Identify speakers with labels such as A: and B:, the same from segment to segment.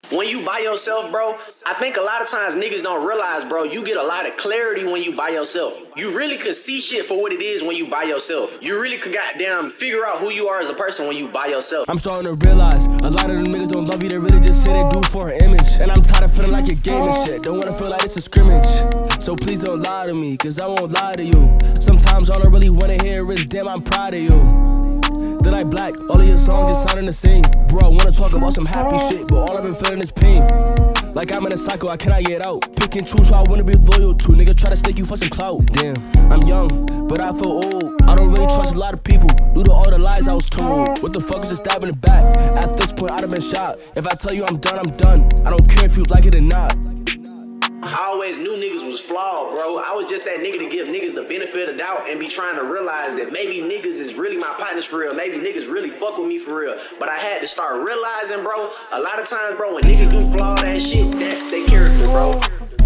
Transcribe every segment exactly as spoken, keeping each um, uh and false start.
A: When you by yourself, bro, I think a lot of times niggas don't realize, bro, you get a lot of clarity when you by yourself. You really could see shit for what it is when you by yourself. You really could goddamn figure out who you are as a person when you by yourself.
B: I'm starting to realize a lot of them niggas don't love you, they really just say they do for an image. And I'm tired of feeling like a game and shit. Don't wanna feel like it's a scrimmage. So please don't lie to me, cause I won't lie to you. Sometimes all I really wanna hear is, damn, I'm proud of you. That I black, all of your songs just sounding the same. Bro, I wanna talk about some happy shit, but all I've been feeling is pain. Like I'm in a cycle, I cannot get out. Pick and choose who I wanna be loyal to. Nigga try to stick you for some clout. Damn, I'm young, but I feel old. I don't really trust a lot of people due to all the lies I was told. What the fuck is a stab in the back? At this point, I'd have been shot. If I tell you I'm done, I'm done. I don't care if you like it or not.
A: I always knew niggas was flawed, bro. I was just that nigga to give niggas the benefit of the doubt and be trying to realize that maybe niggas is really my partners for real. Maybe niggas really fuck with me for real. But I had to start realizing, bro, a lot of times, bro, when niggas do flawed ass shit, that's their character, bro.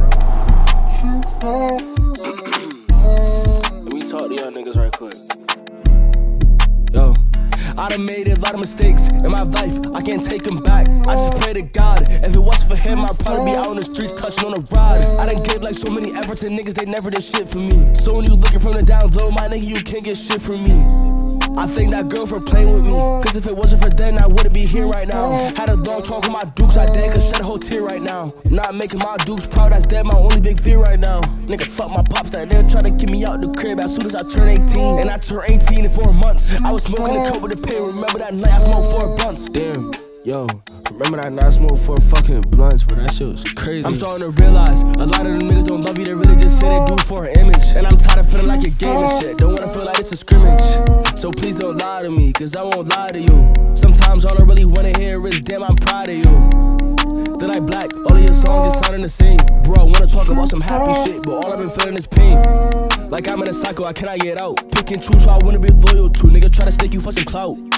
B: Let me talk to y'all niggas right quick. Yo. I done made a lot of mistakes in my life, I can't take them back. I just pray to God, if it wasn't for him, I'd probably be out on the streets touching on a rod. I done gave like so many efforts and niggas, they never did shit for me. So when you looking from the down low, my nigga, you can't get shit from me. I thank that girl for playing with me, cause if it wasn't for then, I wouldn't be here right now. Had a long talk with my dukes, I dead could shed a whole tear right now. Not making my dukes proud, that's dead my only big fear right now. Nigga, fuck my pops, that nigga try to get me out the crib as soon as I turn eighteen. And I turned eighteen in four months. I was smoking a cup with a pill, remember that night I smoked four blunts. Damn. Yo, remember that night I smoked four fucking blunts, but that shit was crazy. I'm starting to realize a lot of them niggas don't love you, they really just say they do for an image. And I'm tired of feeling like a game and shit. Don't wanna feel like it's a scrimmage. So please don't lie to me, cause I won't lie to you. Sometimes all I really wanna hear is, damn, I'm proud of you. That I black, all of your songs just sounding the same. Bro, I wanna talk about some happy shit, but all I've been feeling is pain. Like I'm in a cycle, I cannot get out. Pick and choose who I wanna be loyal to. Nigga try to stick you for some clout.